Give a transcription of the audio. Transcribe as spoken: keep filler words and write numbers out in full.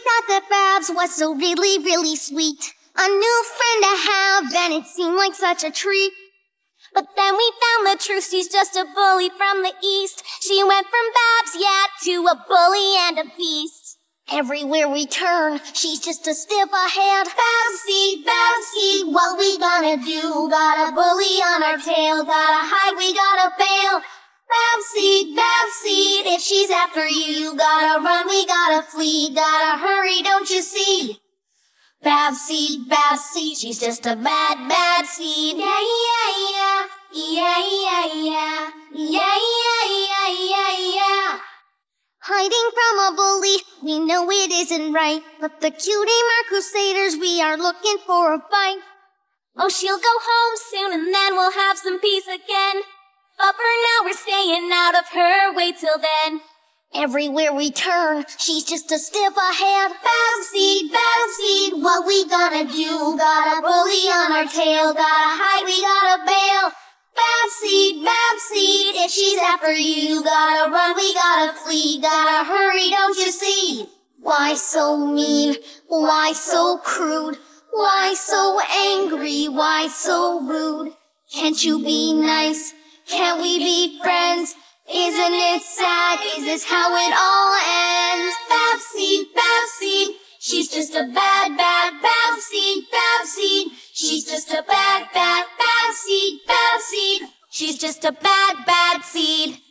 thought that Babs was so really, really sweet. A new friend to have, and it seemed like such a treat. But then we found the truth, she's just a bully from the east. She went from Babs, yeah, to a bully and a beast. Everywhere we turn, she's just a step ahead. Babsy, Babsy, what we gonna do? Got a bully on our tail, gotta hide, we gotta bail. Babsy, Babsy, if she's after you, you gotta run, we gotta flee. Gotta hurry, don't you see? Babsy, Babsy, she's just a bad, bad seed. Yeah, yeah, yeah, yeah, yeah, yeah, yeah, yeah, yeah, yeah, yeah. Hiding from a bully, we know it isn't right. But the cutie mark crusaders, we are looking for a fight. Oh, she'll go home soon and then we'll have some peace again. But for now we're staying out of her way till then. Everywhere we turn, she's just a step ahead. Babsy, Babsy, what we gonna do? Got a bully on our tail, gotta hide, we gotta bail. Babsy, Babsy, if she's after you, gotta run, we gotta flee. Gotta hurry, don't you see? Why so mean? Why so crude? Why so angry? Why so rude? Can't you be nice? Can't we be friends? Isn't it sad? Is this how it all ends? Babsy, Babsy, she's just a bad, bad Babsy, Babsy. She's just a bad, bad Babsy, Babsy. She's just a bad, bad seed.